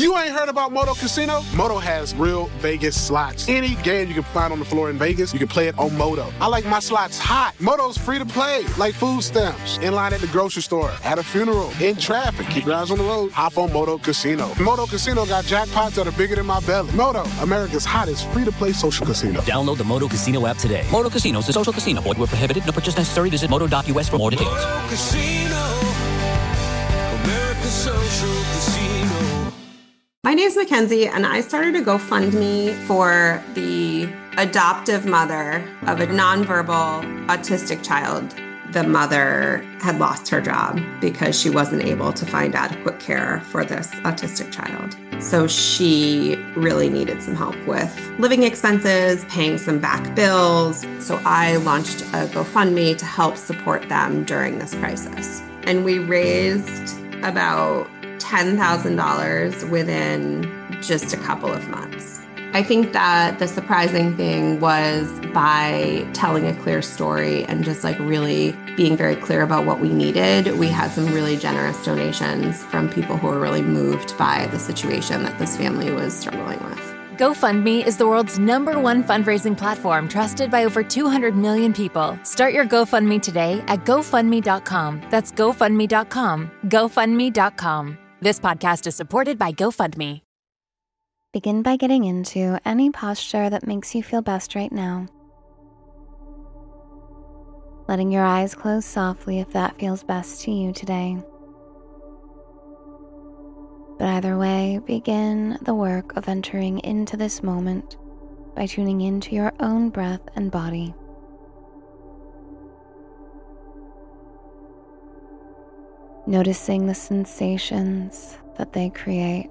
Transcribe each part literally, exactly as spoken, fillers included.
You ain't heard about Moto Casino? Moto has real Vegas slots. Any game you can find on the floor in Vegas, you can play it on Moto. I like my slots hot. Moto's free to play, like food stamps. In line at the grocery store, at a funeral, in traffic. Keep your eyes on the road. Hop on Moto Casino. Moto Casino got jackpots that are bigger than my belly. Moto, America's hottest free-to-play social casino. Download the Moto Casino app today. Moto Casino is a social casino. Void where prohibited. No purchase necessary. Visit moto dot U S for more details. Moto Casino, America's social casino. My name's Mackenzie, and I started a GoFundMe for the adoptive mother of a nonverbal autistic child. The mother had lost her job because she wasn't able to find adequate care for this autistic child. So she really needed some help with living expenses, paying some back bills. So I launched a GoFundMe to help support them during this crisis. And we raised about ten thousand dollars within just a couple of months. I think that the surprising thing was by telling a clear story and just like really being very clear about what we needed, we had some really generous donations from people who were really moved by the situation that this family was struggling with. GoFundMe is the world's number one fundraising platform trusted by over two hundred million people. Start your GoFundMe today at GoFundMe dot com. That's GoFundMe dot com. GoFundMe dot com. This podcast is supported by GoFundMe. Begin by getting into any posture that makes you feel best right now. Letting your eyes close softly if that feels best to you today. But either way, begin the work of entering into this moment by tuning into your own breath and body. Noticing the sensations that they create.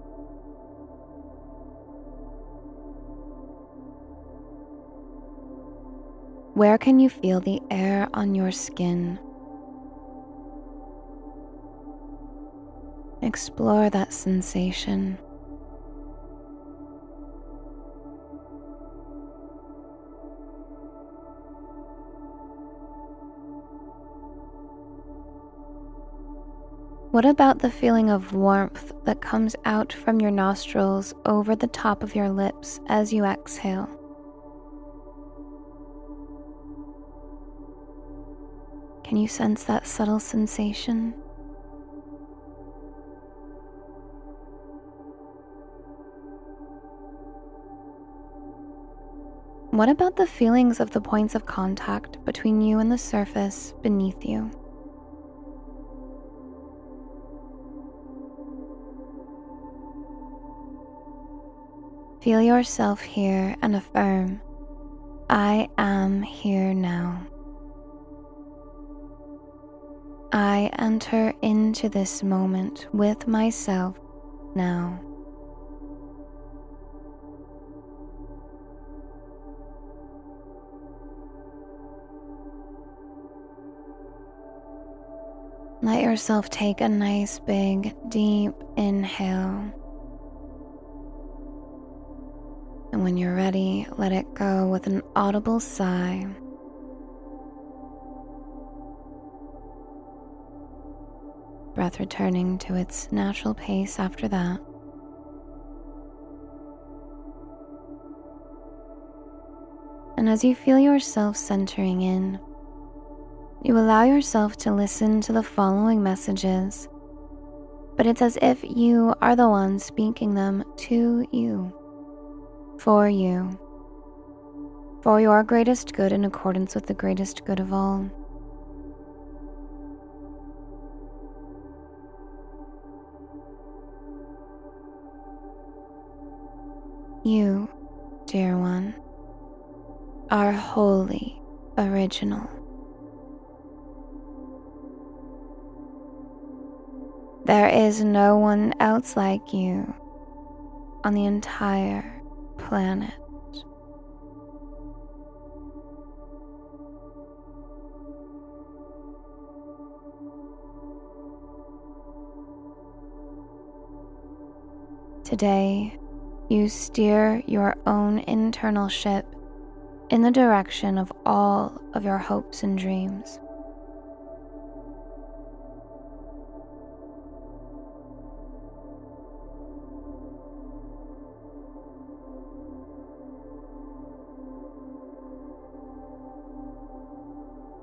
Where can you feel the air on your skin? Explore that sensation. What about the feeling of warmth that comes out from your nostrils over the top of your lips as you exhale? Can you sense that subtle sensation? What about the feelings of the points of contact between you and the surface beneath you? Feel yourself here and affirm, I am here now. I enter into this moment with myself now. Let yourself take a nice big deep inhale. And when you're ready, let it go with an audible sigh. Breath returning to its natural pace after that. And as you feel yourself centering in, you allow yourself to listen to the following messages, but it's as if you are the one speaking them to you, for you, for your greatest good in accordance with the greatest good of all. You, dear one, are wholly original. There is no one else like you on the entire planet. Today, you steer your own internal ship in the direction of all of your hopes and dreams.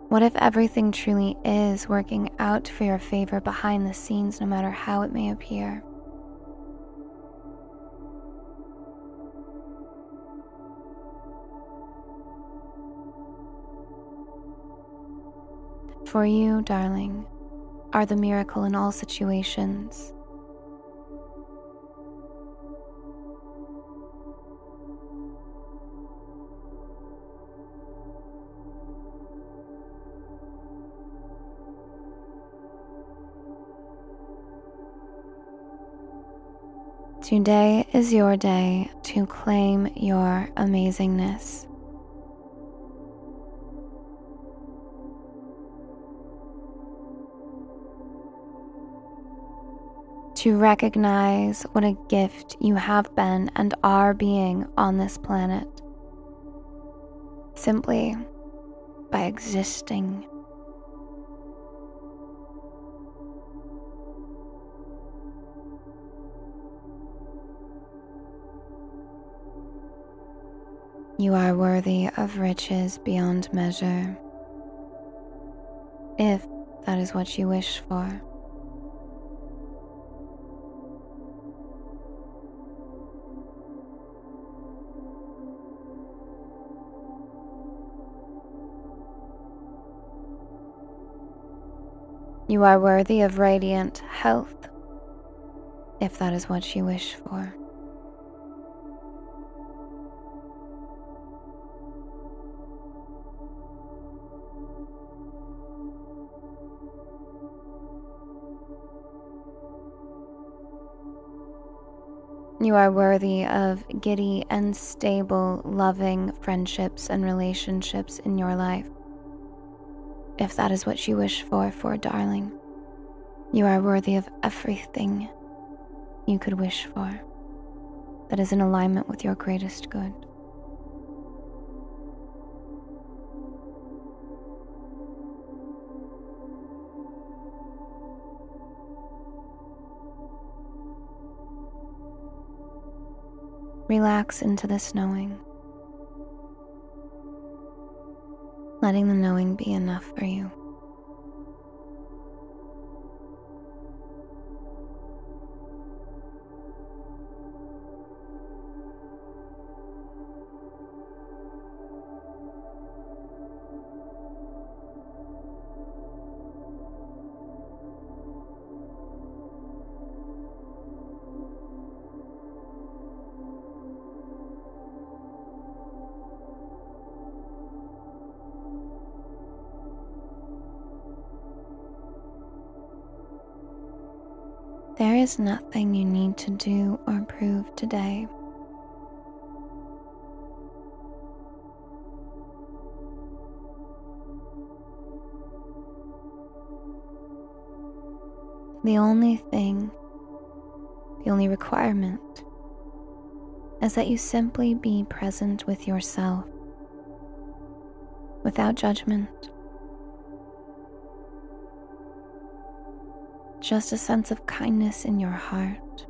What if everything truly is working out for your favor behind the scenes, no matter how it may appear? For you, darling, are the miracle in all situations. Today is your day to claim your amazingness. To recognize what a gift you have been and are being on this planet, simply by existing. You are worthy of riches beyond measure, if that is what you wish for. You are worthy of radiant health, if that is what you wish for. You are worthy of giddy and stable, loving friendships and relationships in your life, if that is what you wish for, for darling. You are worthy of everything you could wish for that is in alignment with your greatest good. Relax into this knowing, letting the knowing be enough for you. There is nothing you need to do or prove today. The only thing, the only requirement, is that you simply be present with yourself, without judgment. Just a sense of kindness in your heart.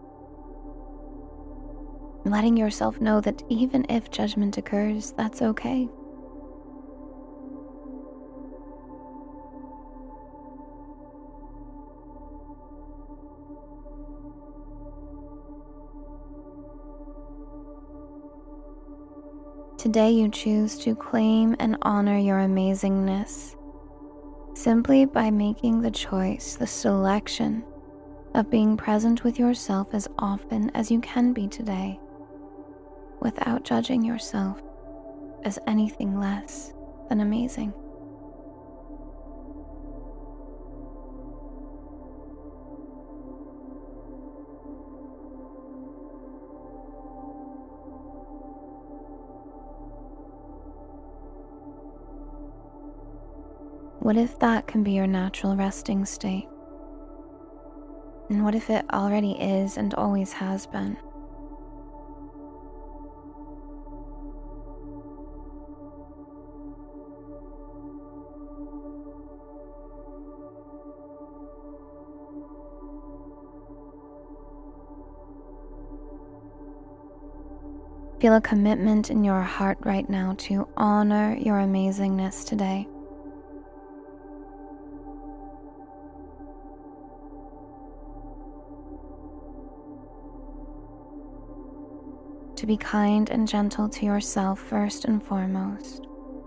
Letting yourself know that even if judgment occurs, that's okay. Today you choose to claim and honor your amazingness, simply by making the choice, the selection of being present with yourself as often as you can be today, without judging yourself as anything less than amazing. What if that can be your natural resting state? And what if it already is and always has been? Feel a commitment in your heart right now to honor your amazingness today, to be kind and gentle to yourself first and foremost.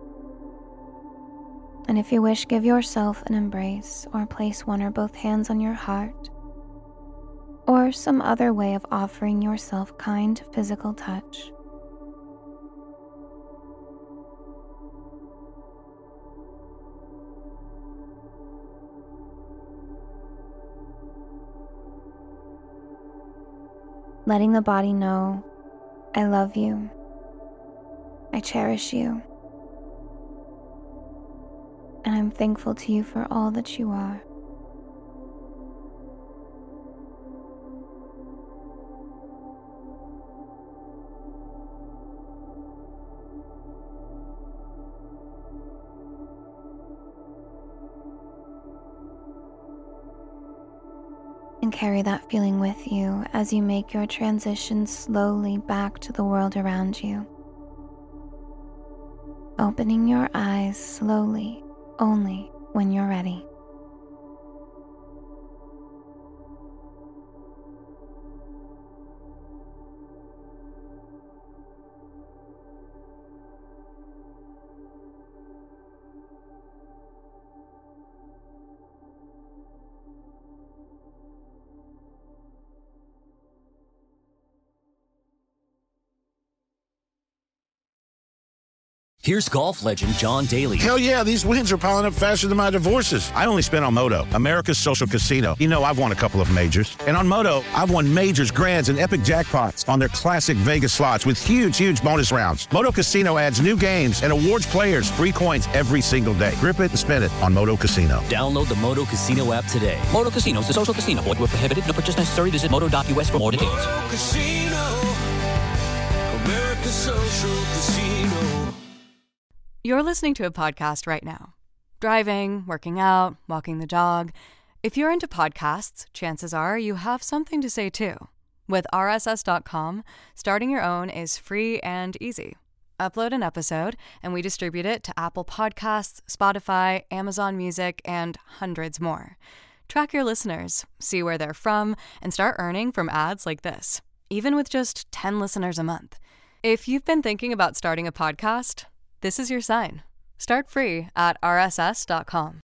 And if you wish, give yourself an embrace or place one or both hands on your heart, or some other way of offering yourself kind physical touch. Letting the body know, I love you, I cherish you, and I'm thankful to you for all that you are. And carry that feeling with you as you make your transition slowly back to the world around you. Opening your eyes slowly, only when you're ready. Here's golf legend John Daly. Hell yeah, these wins are piling up faster than my divorces. I only spent on Moto, America's social casino. You know, I've won a couple of majors. And on Moto, I've won majors, grands, and epic jackpots on their classic Vegas slots with huge, huge bonus rounds. Moto Casino adds new games and awards players free coins every single day. Grip it and spin it on Moto Casino. Download the Moto Casino app today. Moto Casino is a social casino. Void where prohibited. No purchase necessary. Visit moto dot u s for more details. Moto Casino, America's social casino. You're listening to a podcast right now. Driving, working out, walking the dog. If you're into podcasts, chances are you have something to say too. With R S S dot com, starting your own is free and easy. Upload an episode, and we distribute it to Apple Podcasts, Spotify, Amazon Music, and hundreds more. Track your listeners, see where they're from, and start earning from ads like this, even with just ten listeners a month. If you've been thinking about starting a podcast, this is your sign. Start free at R S S dot com.